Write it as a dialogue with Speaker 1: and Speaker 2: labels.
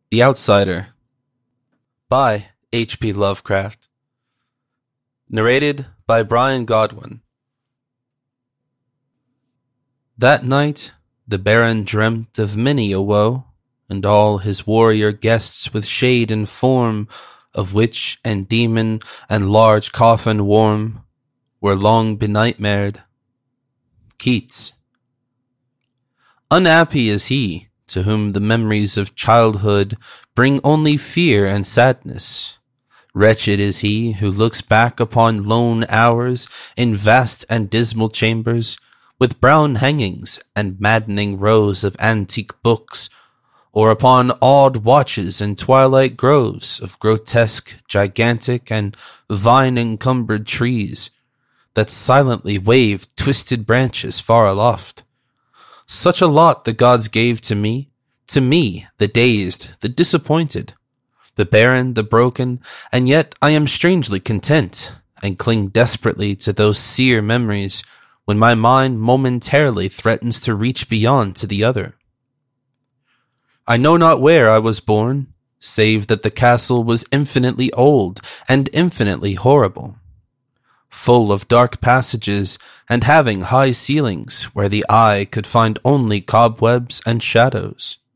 Speaker 1: The Outsider by H.P. Lovecraft. Narrated by Brian Godwin. That night the Baron dreamt of many a woe, and all his warrior guests with shade and form of witch and demon and large coffin warm were long benightmared. Keats. Unhappy is he to whom the memories of childhood bring only fear and sadness. Wretched is he who looks back upon lone hours in vast and dismal chambers, with brown hangings and maddening rows of antique books, or upon odd watches in twilight groves of grotesque, gigantic, and vine-encumbered trees that silently waved twisted branches far aloft. Such a lot the gods gave to me, the dazed, the disappointed, the barren, the broken, and yet I am strangely content, and cling desperately to those sere memories when my mind momentarily threatens to reach beyond to the other. I know not where I was born, save that the castle was infinitely old and infinitely horrible, full of dark passages and having high ceilings where the eye could find only cobwebs and shadows.